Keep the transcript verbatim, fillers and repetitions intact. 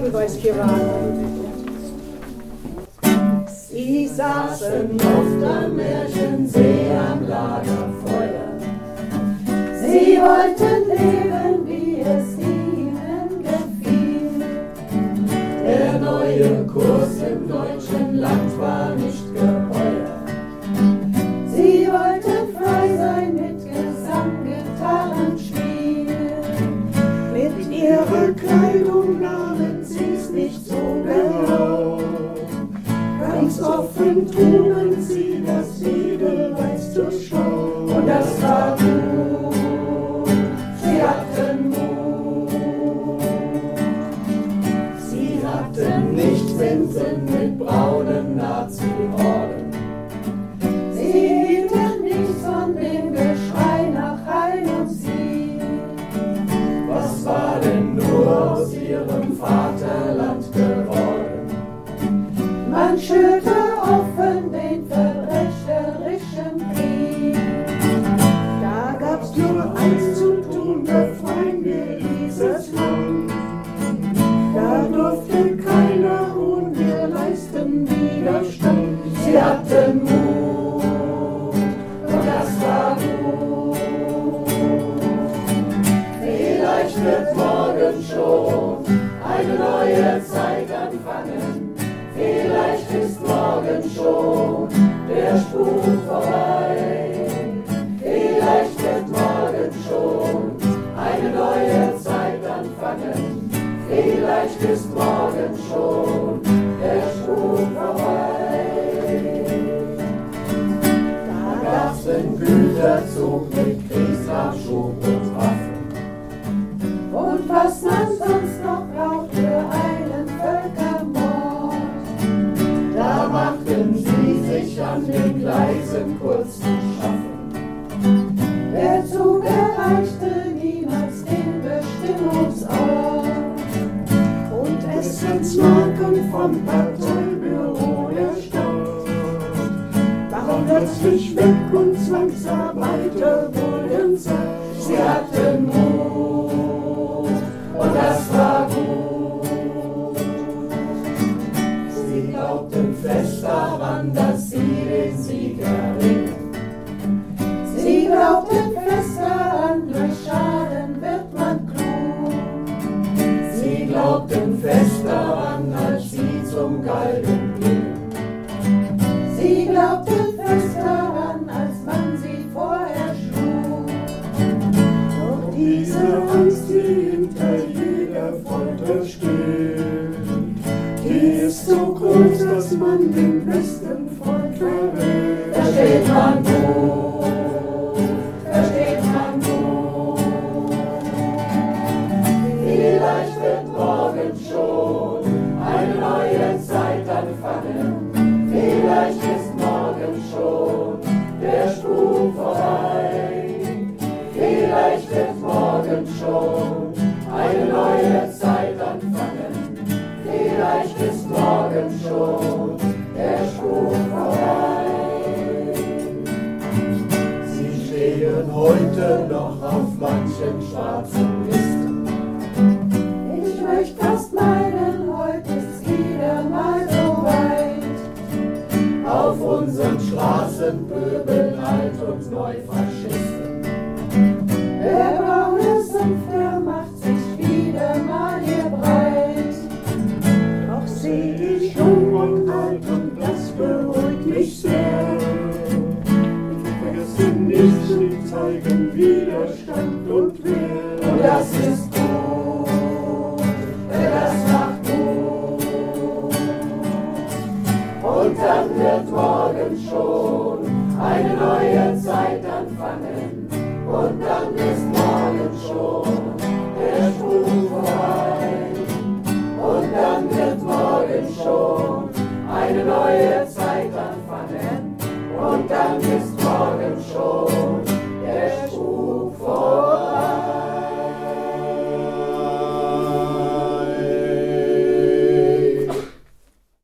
Edelweiß-Piraten. Sie saßen oft am Märchensee am Lagerfeuer. Sie wollten leben, wie es ihnen gefiel. Der neue Kurs im deutschen Land war nicht geheuer. Sie wollten frei sein mit Gesang, Gitarrenspiel. Mit ihrer Kleidung nahmen sie's nicht so genau. Ganz offen trugen sie das Edelweiß zur Schau. Und das war gut, sie hatten Mut. Sie hatten nicht Zinsen mit braunen Nazi-Horden. Sie hielten nichts von dem Geschrei nach Heil und Sieg. Was war denn nur aus ihrem Vaterland geworden? Man schürte offen den verbrecherischen Krieg. Da gab's nur eins zu tun, befreien wir dieses Land. Da durfte keiner ruhen, wir leisten Widerstand. Sie hatten Mut, und das war gut. Vielleicht wird morgen schon eine neue Zeit anfangen. Vielleicht ist morgen schon der Spuk vorbei. Vielleicht wird morgen schon eine neue Zeit anfangen. Vielleicht ist morgen schon der Spuk vorbei. Da gab's den Güterzug mit Kriegsnachschub und Waffen. Und was man sonst noch braucht für einen Völkermord. Da machten sie sich an den Gleisen kurz zu schaffen. Der Zug erreichte niemals den Bestimmungsort. Und Essensmarken vom Parteibüro der Stadt waren plötzlich weg und Zwangsarbeiter wurden satt. Sie hatten Mut, und das war gut. Sie glaubten fest daran, dass sie den Sieg erringen. Sie glaubten fest daran, durch Schaden wird man klug. Sie glaubten fest daran, als sie zum Galgen gingen. Sie glaubten fest daran, als man sie vorher schlug. Doch diese Angst, die hinter jeder Folter steht, die ist so groß, dass man den besten Freund verrät. Da steht man gut, da steht man gut. Vielleicht wird morgen schon eine neue Zeit anfangen. Vielleicht ist morgen schon der Spuk vorbei. Vielleicht wird morgen schon eine neue Zeit anfangen. Vielleicht ist morgen schon der Spuk vorbei. Sie stehen heute noch auf manchen schwarzen Listen. Ich möchte fast meinen, heute ist wieder mal so weit. Auf unseren Straßen pöbeln Alt- und Neufaschisten. Der braune Sumpf, der macht sich wieder mal hier breit. Doch seh ich jung und alt und das beruhigt mich sehr. Ich vergesse nicht, sie zeigen Widerstand und Wehr. Und das ist gut, das macht gut. Und dann wird morgen schon eine neue Zeit anfangen.